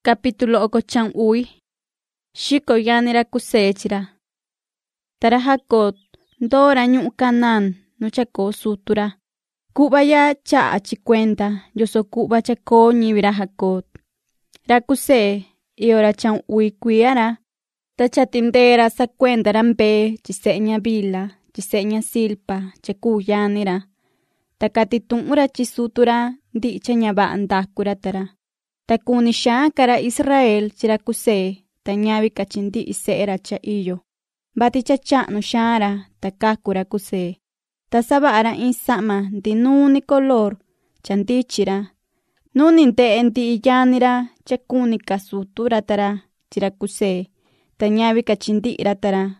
Capítulo okochan uy. Shiko yanira kusechira. Tara Jacob ndora ñu Canaán no chako sutura. Kubaya cha achikwenda yoso kuba chako nyibira Jacob. Rakuse iora chan uy kuiara. Tachatindera sa kwenda rambe chiseña vila, chiseña silpa, chaku yanira. Takatitumura chisutura di chanyaba andakura tara. Takunisha kara Israel chirakuse tanyabi kachindi isera cha iyo. Bati chachano shara takakura kuse. Tasabara insama di nuni color chandichira. Nuninte enti iyanira chakuni kasutura tara chirakuse. Tanyabi kachindira tara.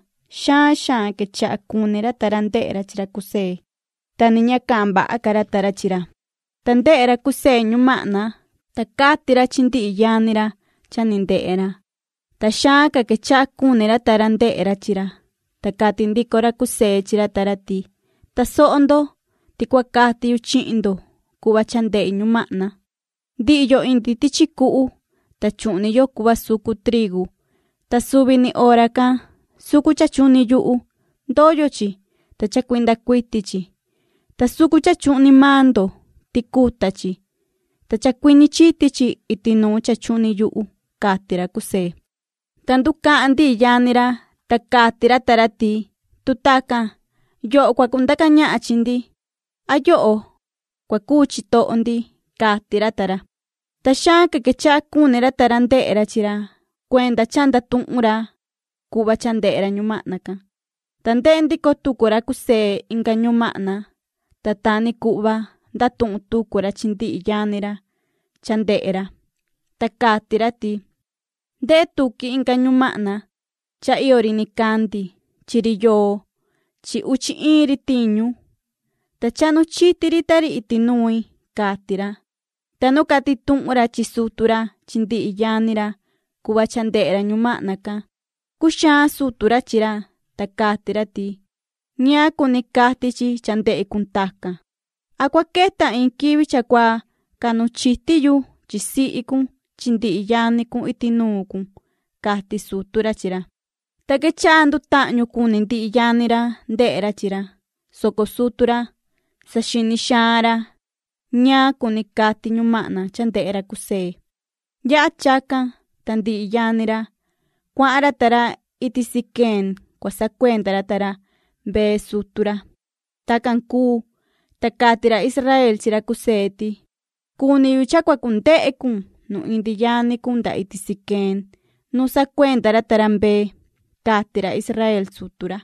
Sha que chakunira tarandera chirakuse. Taninya kamba akara tara chira. Tandera kuse nyumana. Takatira chindi iyanira chanindeera. Tashaka que chakunera tarandeera chira. Takatindikora kuse chira tarati. Tasondo tikwakati uchindo kuba chande inyumana. Di yo indi tichikuu tachuni yo kuba suku trigu. Tasubini oraka suku chachuni yuu doyo chi tachakwinda kuitichi. Tasuku chachuni mando tikutachi. Tachakwini chitichi itinu chachuni yuu katira kuse. Tanduka andi yanira takatira tarati tutaka yo kwakundaka nya achindi ayo kwakuchito ondi katira tara. Tashaka que chakunera tarandeera chira kwenda chanda tunura kuba chandeera nyumanaka. Tandendi kotukura kuse inga nyumana tatani kuba datun tukura chindi yanira chandeera takatira ti. De tuki inga nyumana cha iorini kandi chiriyo chi uchi iri tinyu. Tachano chitiri tari itinui katira. Tanu katitumura chisutura chindi yanira kuba chandeera nyumanaka. Kusha sutura chira takatira ti. Nya kunikatichi chande kuntaka. Akwa keta inkiwi chakwa kanu chitiyu chisi ikun chindi yanikun itinukun kati sutura chira. Takechandu tañu kunindi yanira ndeera chira. Soko sutura sashini shara. Nya kunikati nyumana chandeera kuse. Ya chaka tandi yanira. Kwara tara itisiken kwa sakwendara tara be sutura. Takanku takatira Israel chira kuseti. Kuni uchakwa kunte ekun no indiyani kunda itisiken. No sakwendara tarambe katira Israel sutura.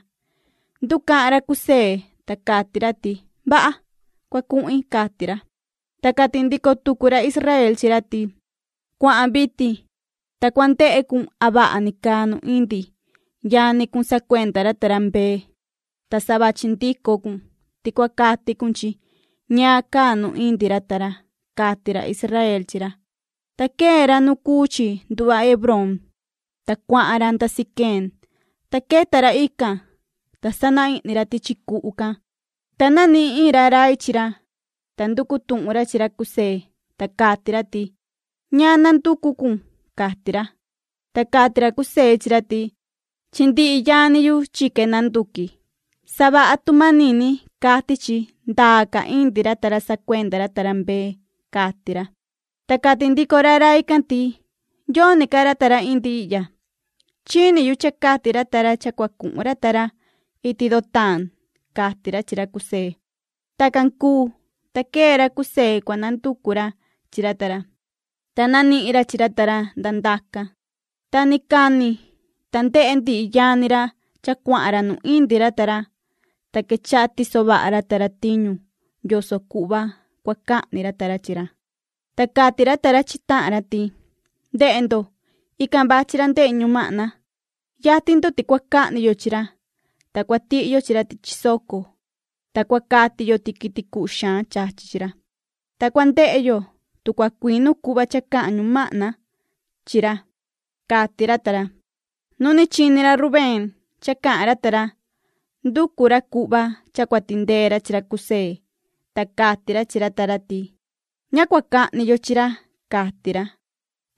Dukara kuse takatira ti. Baa kwa kuin katira. Takatindiko tukura Israel chira ti. Kwa ambiti. Takwante ekun aba anikano indi. Yani kun sakwendara tarambe. Tasabachindiko kun. Tikwa kati kunchi. Nyakano indira tara. Katira Israel chira. Takera nukuchi dua Hebron. Takwaaran tasiken. Taketara ika. Tasana niratichiku uka. Tanani irarai chira. Tandukutun ura chira kuse. Takatira ti. Nyanantukukun katira. Takatira kuse chira ti. Chindi iyaniyu chikenanduki. Saba atumanini katichi ndaka indira tara sakwendara tarambe katira. Takatindikora ikanti. Yoni kara tara indiya. Chini yuche katira tara chakwakumura tara itidotan katira chira kuse. Takanku takera kuse kwanantukura chira tara. Tanani ira chira tara dandaka. Tanikani tante endi yanira chakwara no indira tara. Takechati sobara tara tinyu. Yoso kuba kwaka nira tara chira. Takatira tara chitara ti. Deendo ikambachira nde nyumana. Yatinto tikwaka ni yo chira. Takwati yo chira tichisoko. Takwakati yo tikitikusha chachichira. Takwante yo tukwakwinu kuba chaka nyumana chira. Katira tara. Nuni chinira Rubén chakara tara. Dukura kuba chakwatindera chira kuse. Takatira chira tarati. Nyakwaka ni yo chira katira.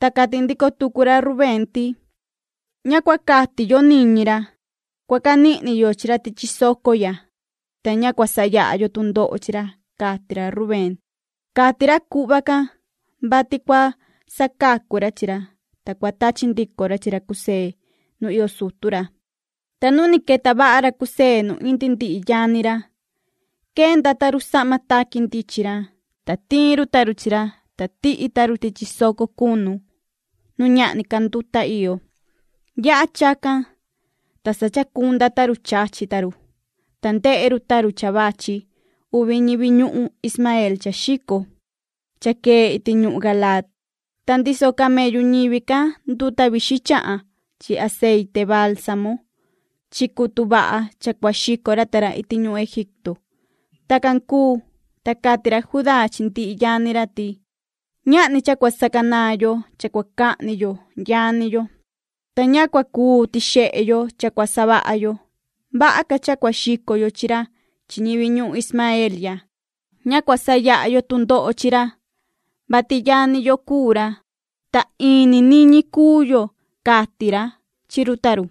takatindiko tukura Rubenti. Ñakua kati yo niñira. Kuakanini yo chira tichisoko ya. Ta ñakua saya yo tundo chira katira Ruben. Katira kubaka. Bati kwa sakakura chira. Ta kwa tachindikora chira kuse no iyo sutura. Ta nuni keta baara kuse no intindi yanira. Kenda taru sama takindi chira. Ta tiru taru chira. Ta tii taru tichisoko kunu. No ñani kanduta iyo. Ya chaka. Ta sachakunda taru chachi taru. Tanteeru taru chabachi. Ubiñi biñu Ismael chashiko. Chake iti ñu Galat. Tandiso camello ñibika. Nduta bishicha. Chi aceite bálsamo. Chikutubaa chakwashiko ratara iti ñu Egipto. Takanku. Takatira Judá chinti yanirati. Ñani chakwasakanayo. Chakwakaniyo. Yaniyo. Tañakua ku tisheyo chakwasabaayo. Baaka chakwashiko yo chira. Chinibiñu Ismael ya. Ñakuasayayo tundo chira. Batiyani yo kura. Ta ini niñi kuyo. Katira. Chirutaru.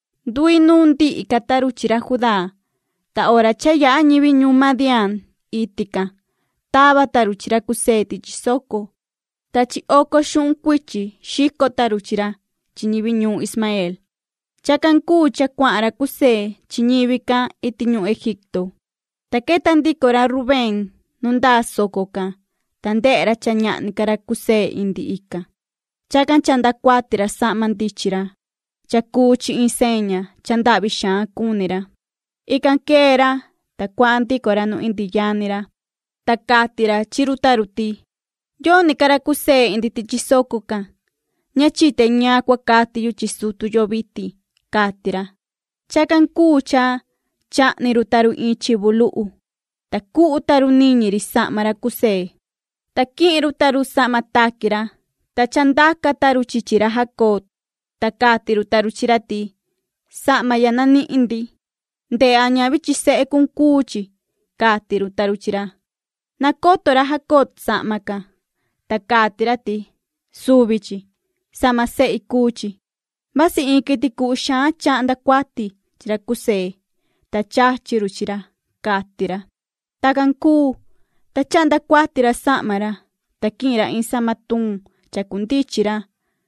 Duinundi ikataru chira Judá. Ta ora chaya ñibiñu Madian. Itika. Taba taru chira kuseti chisoko. Ta chi oko shun kwichi. Shiko taru chira. Chinibiñu Ismael. Chakanku chakwara kuse. Chinibika itiñu Egipto. Taketandikora Rubén. Nunda sokoka. Tandera chanyani kara kuse indi ika. Chakan chanda kwatira samandichira. Chakuchi inseña. Chandabisha kunira. Ikan kera. Takwandikora no indi yanira. Takatira chirutaruti. Yoni kara kuse indi tichisokoka. Ñachite ñakua kati yu chisutu yo biti. Katira. Chakan kucha. Chakniru taru inchi buluu. Taku taru niñiri samara kuse. Takiru taru samatakira. Tachandaka taru chichira hakot. Takatiru taru chirati. Sama yanani indi. De añabi chise kun kuchi. Katiru taru chira. Nakotora hakot samaka. Takatirati. Subichi. Sama se ikuchi. Basi inkiti kusha chanda kwati. Chira kuse. Tachachiru chira. Katira. Takanku. Tachanda kwatira samara. Takira insamatun. Chakundichira.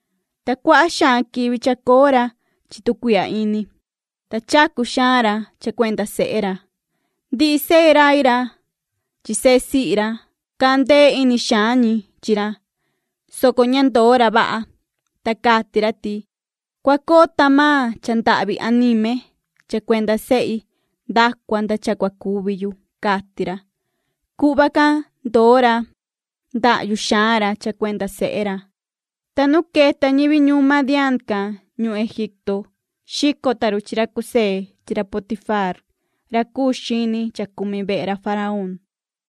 Takwa shanki bichakora. Chitukuya ini. Tachaku shara. Chakwenda seera. Di seera ira. Chise siira. Kande ini shani. Chira. Sokonyandora baa. Takatirati. Kwakota ma chandabi anime. Chakwenda sei. Da kwanda chakwakubiyu. Katira. Kubaka dora. Da yushara chakwenda seera. Tanuketa ñibiñu Madianka. Ñu Egipto. Shiko taru chira kuse. Chira Potifar. Rakushini chakumi vera faraón.